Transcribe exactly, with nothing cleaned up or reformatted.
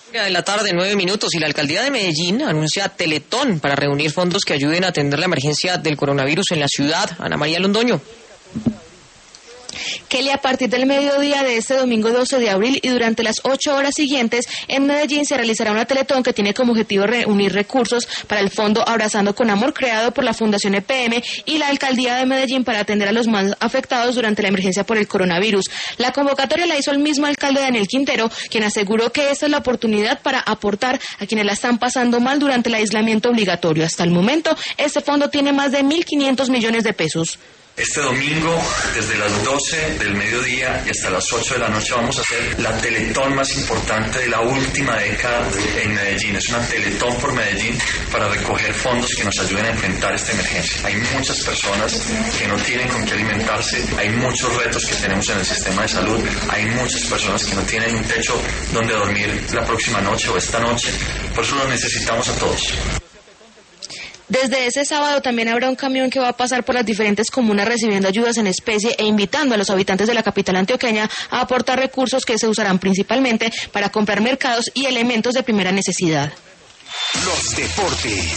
De la tarde, nueve minutos, y la alcaldía de Medellín anuncia Teletón para reunir fondos que ayuden a atender la emergencia del coronavirus en la ciudad. Ana María Londoño. Kelly, a partir del mediodía de este domingo doce de abril y durante las ocho horas siguientes, en Medellín se realizará una Teletón que tiene como objetivo reunir recursos para el fondo Abrazando con Amor, creado por la Fundación E P M y la Alcaldía de Medellín para atender a los más afectados durante la emergencia por el coronavirus. La convocatoria la hizo el mismo alcalde Daniel Quintero, quien aseguró que esta es la oportunidad para aportar a quienes la están pasando mal durante el aislamiento obligatorio. Hasta el momento, este fondo tiene más de mil quinientos millones de pesos. Este domingo, desde las doce del mediodía y hasta las ocho de la noche, vamos a hacer la Teletón más importante de la última década en Medellín. Es una Teletón por Medellín para recoger fondos que nos ayuden a enfrentar esta emergencia. Hay muchas personas que no tienen con qué alimentarse, hay muchos retos que tenemos en el sistema de salud, hay muchas personas que no tienen un techo donde dormir la próxima noche o esta noche. Por eso los necesitamos a todos. Desde ese sábado también habrá un camión que va a pasar por las diferentes comunas recibiendo ayudas en especie e invitando a los habitantes de la capital antioqueña a aportar recursos que se usarán principalmente para comprar mercados y elementos de primera necesidad. Los deportes.